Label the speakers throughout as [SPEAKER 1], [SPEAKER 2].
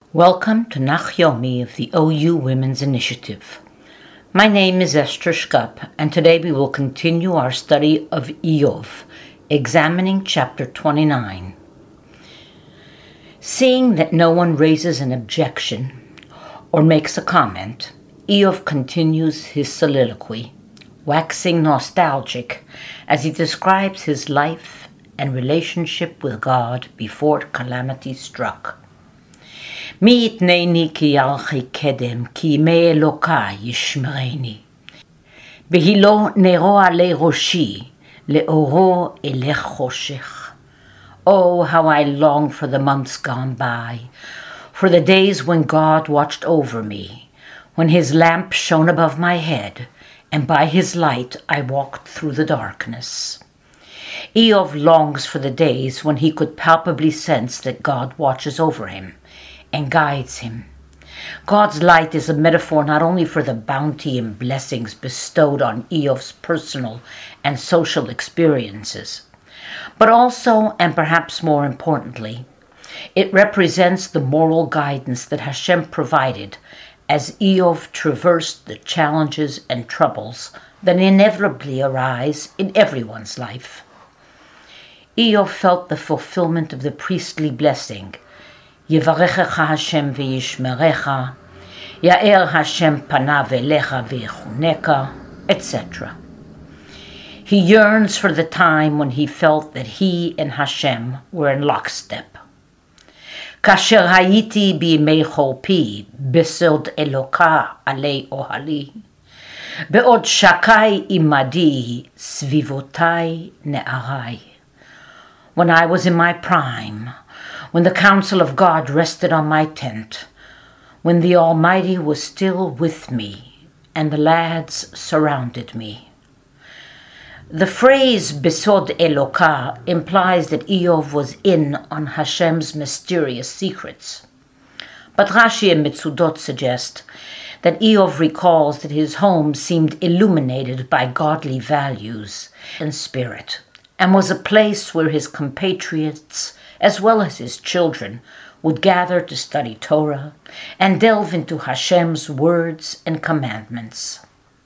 [SPEAKER 1] Welcome to Nachyomi of the OU Women's Initiative. My name is Esther Shkap, and today we will continue our study of Iyov, examining chapter 29. Seeing that no one raises an objection or makes a comment, Iyov continues his soliloquy, waxing nostalgic as he describes his life and relationship with God before calamity struck. מי יתנני כי ירחי קדם, כי ימי אלוקי ישמרני. בהילו נרו עלי ראשי, לאורו אלך חושך. Oh, how I long for the months gone by, for the days when God watched over me, when his lamp shone above my head, and by his light I walked through the darkness. Iyov longs for the days when he could palpably sense that God watches over him and guides him. God's light is a metaphor not only for the bounty and blessings bestowed on Iyov's personal and social experiences, but also, and perhaps more importantly, it represents the moral guidance that Hashem provided as Iyov traversed the challenges and troubles that inevitably arise in everyone's life. Iyov felt the fulfillment of the priestly blessing, יברכך השם וישמרך, יאר השם פניו אליך ויחונך, etc. He yearns for the time when he felt that he and Hashem were in lockstep. כאשר הייתי בימי חורפי, בסוד אלוקה עלי אוהלי, בעוד שקי עמדי, סביבותי נערי. When I was in my prime, when the counsel of God rested on my tent, when the Almighty was still with me, and the lads surrounded me. The phrase Besod Elokah implies that Iyov was in on Hashem's mysterious secrets. But Rashi and Mitzudot suggest that Iyov recalls that his home seemed illuminated by godly values and spirit, and was a place where his compatriots as well as his children, would gather to study Torah and delve into Hashem's words and commandments.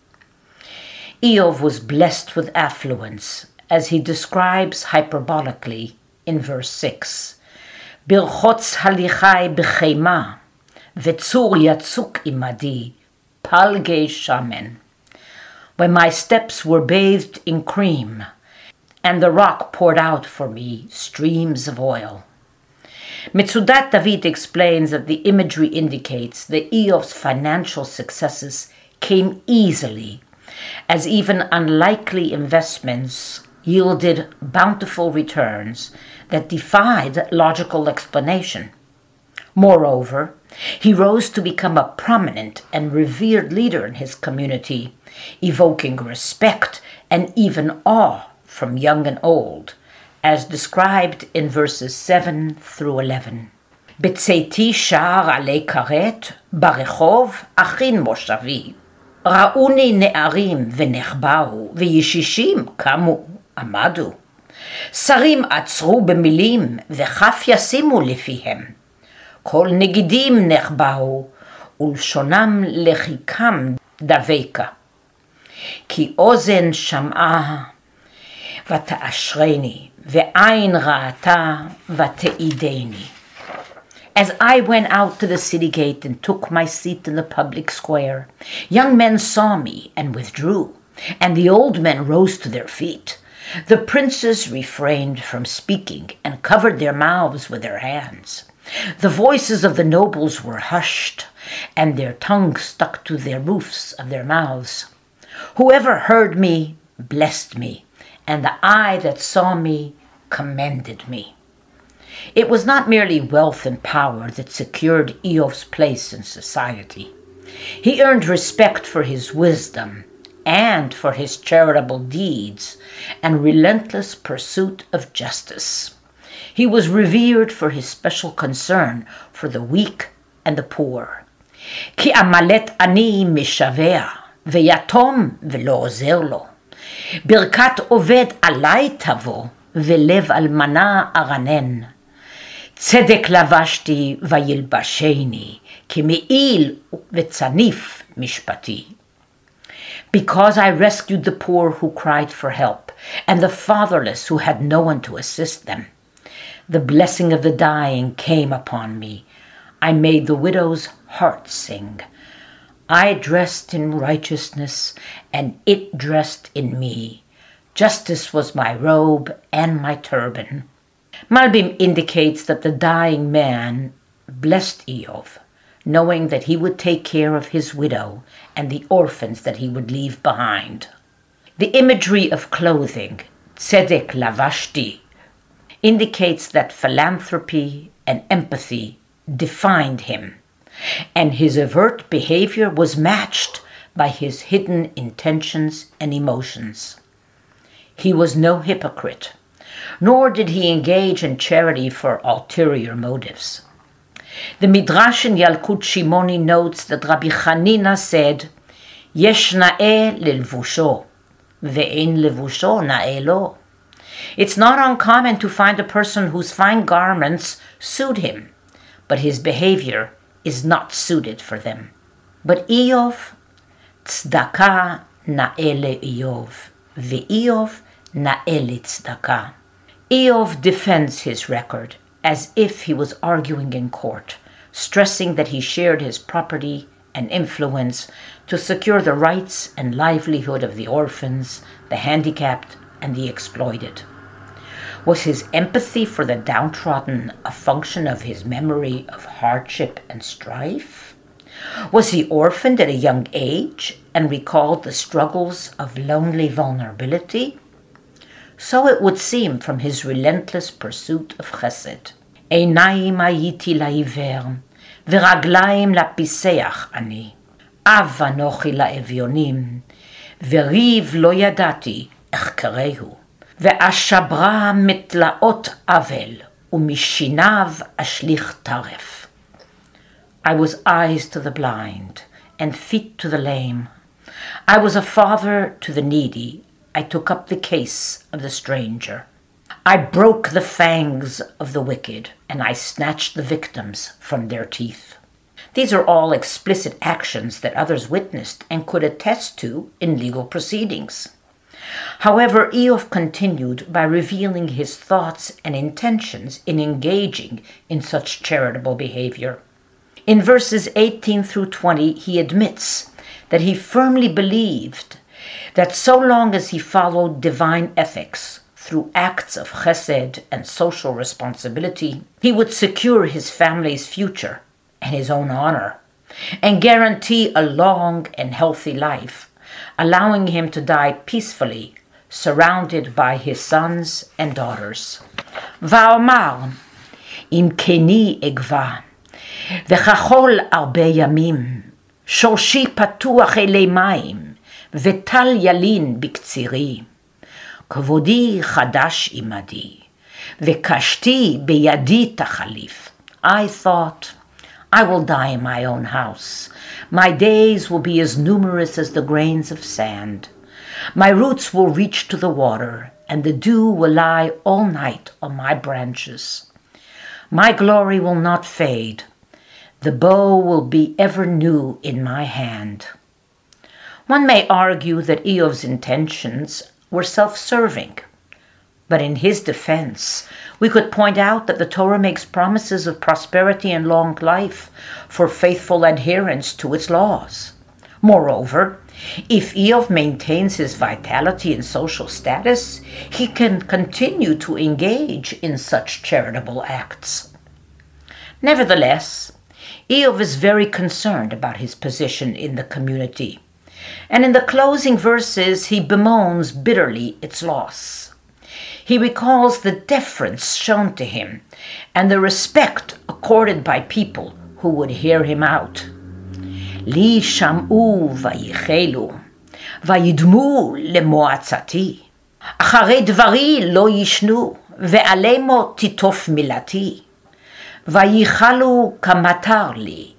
[SPEAKER 1] Iyov was blessed with affluence, as he describes hyperbolically in verse 6. Birchotz halichai b'cheima, v'tzur yatzuk imadi, palgei shamen. When my steps were bathed in cream, and the rock poured out for me streams of oil. Mitzudat David explains that the imagery indicates that Iyov's financial successes came easily, as even unlikely investments yielded bountiful returns that defied logical explanation. Moreover, he rose to become a prominent and revered leader in his community, evoking respect and even awe from young and old, as described in verses 7 through 11. בצאתי שער עלי כרת, ברחוב אחין מושבי. ראוני נערים ונחבאו, וישישים קמו, עמדו. שרים עצרו במילים, וכף ישימו לפיהם. כל נגידים נחבאו, ולשונם לחיקם דבקה. כי אוזן שמעה, ותאשרני, ועין ראתה, ותעידני. As I went out to the city gate and took my seat in the public square, young men saw me and withdrew, and the old men rose to their feet. The princes refrained from speaking and covered their mouths with their hands. The voices of the nobles were hushed, and their tongues stuck to the roofs of their mouths. Whoever heard me blessed me, and the eye that saw me commended me. It was not merely wealth and power that secured Iyov's place in society. He earned respect for his wisdom and for his charitable deeds and relentless pursuit of justice. He was revered for his special concern for the weak and the poor. כי עמלת עני משווה, ויתום ולא עוזר לו. ברכת עובד עלי תבוא, ולב אלמנה ארנן. צדק לבשתי וילבשני, כי מעיל וצניף משפטי. Because I rescued the poor who cried for help, and the fatherless who had no one to assist them. The blessing of the dying came upon me. I made the widow's heart sing. I dressed in righteousness, and it dressed in me. Justice was my robe and my turban. Malbim indicates that the dying man blessed Eov, knowing that he would take care of his widow and the orphans that he would leave behind. The imagery of clothing, tzedek lavashti, indicates that philanthropy and empathy defined him, and his overt behavior was matched by his hidden intentions and emotions. He was no hypocrite, nor did he engage in charity for ulterior motives. The Midrash in Yalkut Shimoni notes that Rabbi Chanina said, Yesh na'eh lelvusho, ve'en levusho na'eh lo. It's not uncommon to find a person whose fine garments suit him, but his behavior is not suited for them. But Eov, tzedakah na'eh le'Eov, ve'Eov na'eh le'tzedakah. Eov defends his record as if he was arguing in court, stressing that he shared his property and influence to secure the rights and livelihood of the orphans, the handicapped, and the exploited. Was his empathy for the downtrodden a function of his memory of hardship and strife? Was he orphaned at a young age and recalled the struggles of lonely vulnerability? So it would seem from his relentless pursuit of chesed. Einayim hayiti la'iver, v'raglayim lapiseach ani. Av anochi la'evyonim, v'riv lo yadati echkerehu. Ve'ashabra mitlaot avel, umishinav ashlich taref. I was eyes to the blind, and feet to the lame. I was a father to the needy. I took up the case of the stranger. I broke the fangs of the wicked, and I snatched the victims from their teeth. These are all explicit actions that others witnessed and could attest to in legal proceedings. However, Eov continued by revealing his thoughts and intentions in engaging in such charitable behavior. In verses 18 through 20, he admits that he firmly believed that so long as he followed divine ethics through acts of chesed and social responsibility, he would secure his family's future and his own honor, and guarantee a long and healthy life, allowing him to die peacefully, surrounded by his sons and daughters. Va'omar, im keni egva, v'chachol arbe yamim, shorshi patuach elei mayim, וטל ילין בקצירי, כבודי חדש עמדי, וקשתי בידי תחליף. I thought, I will die in my own house. My days will be as numerous as the grains of sand. My roots will reach to the water, and the dew will lie all night on my branches. My glory will not fade. The bow will be ever new in my hand. One may argue that Eov's intentions were self-serving, but in his defense, we could point out that the Torah makes promises of prosperity and long life for faithful adherence to its laws. Moreover, if Eov maintains his vitality and social status, he can continue to engage in such charitable acts. Nevertheless, Eov is very concerned about his position in the community, and in the closing verses he bemoans bitterly its loss. He recalls the deference shown to him and the respect accorded by people who would hear him out. Li sham'u vayichelu, vayidmu lemoatzati, acharei dvari lo yishnu, ve'alemo titof milati, vayichalu kamatar li,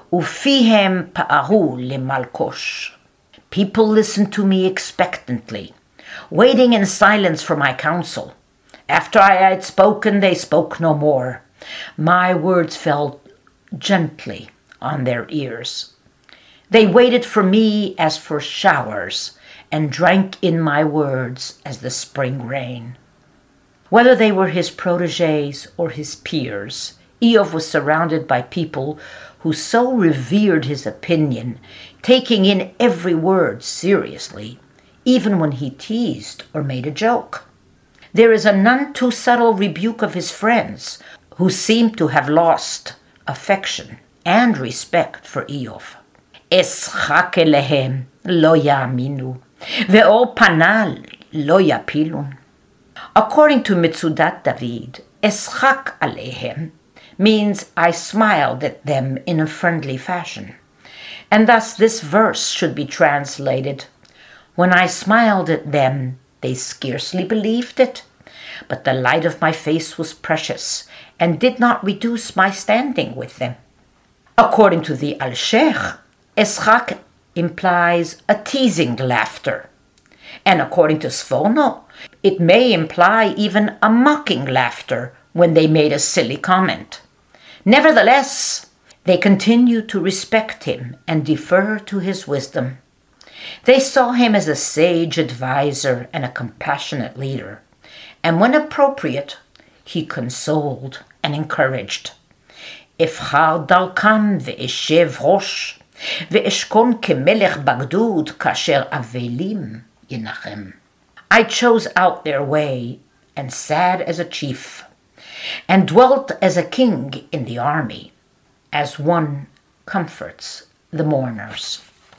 [SPEAKER 1] ufihem pa'aru lemalkosh. People listened to me expectantly, waiting in silence for my counsel. After I had spoken, they spoke no more. my words fell gently on their ears. They waited for me as for showers, and drank in my words as the spring rain. Whether they were his protégés or his peers, Eov was surrounded by people who so revered his opinion, taking in every word seriously, even when he teased or made a joke. There is a none too subtle rebuke of his friends, who seemed to have lost affection and respect for Eov. Eschak elehem lo ya'aminu, ve'or panal lo yapilun. According to Mitzudat David, eschak alehem means I smiled at them in a friendly fashion. And thus this verse should be translated, when I smiled at them, they scarcely believed it, but the light of my face was precious and did not reduce my standing with them. According to the Al-Sheikh, eschak implies a teasing laughter. And according to Sforno, it may imply even a mocking laughter when they made a silly comment. Nevertheless, they continued to respect him and defer to his wisdom. They saw him as a sage advisor and a compassionate leader, and when appropriate, he consoled and encouraged. Efchar darkam ve'eshev rosh, ve'eshkon kemelech bagdud kasher avelim yinachem. I chose out their way and sat as a chief, and dwelt as a king in the army, as one comforts the mourners.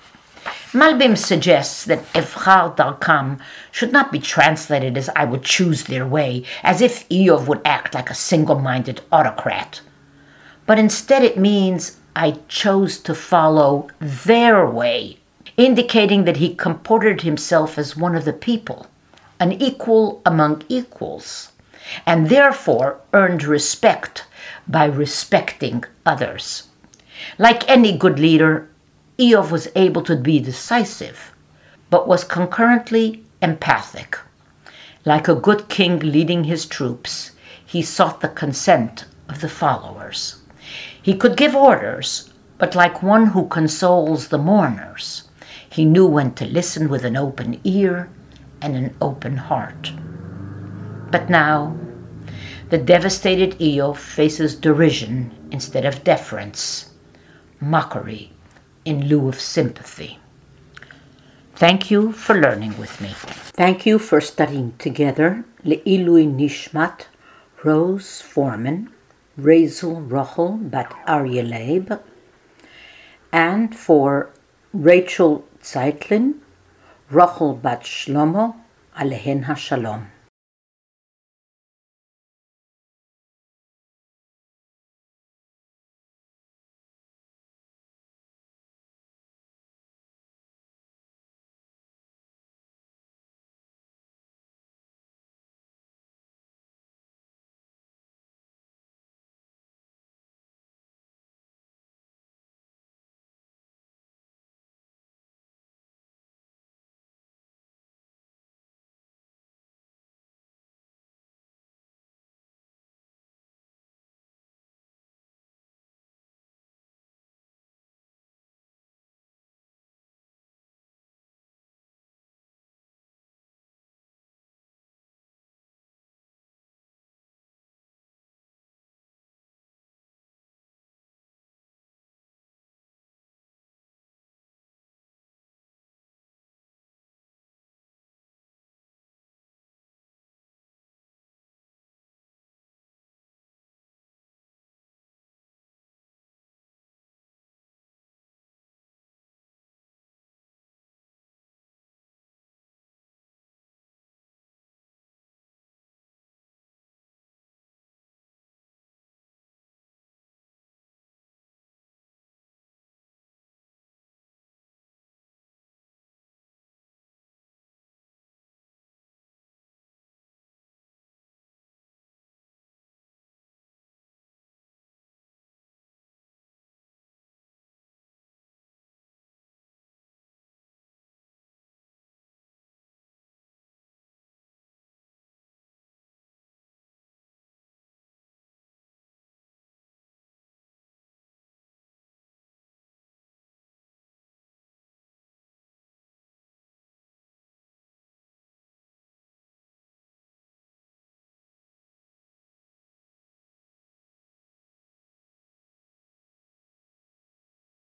[SPEAKER 1] Malbim suggests that Efchar darkam should not be translated as I would choose their way, as if Eov would act like a single-minded autocrat. But instead it means I chose to follow their way, indicating that he comported himself as one of the people, an equal among equals, and therefore earned respect by respecting others. Like any good leader, Eov was able to be decisive, but was concurrently empathic. Like a good king leading his troops, he sought the consent of the followers. He could give orders, but like one who consoles the mourners, he knew when to listen with an open ear and an open heart. But now, the devastated Eov faces derision instead of deference, mockery in lieu of sympathy. Thank you for learning with me. Thank you for studying together Le'ilui Nishmat, Rose Foreman, Razel Rochel Bat Aryeh Leib, and for Rachel Zeitlin, Rochel Bat Shlomo, Alehen HaShalom.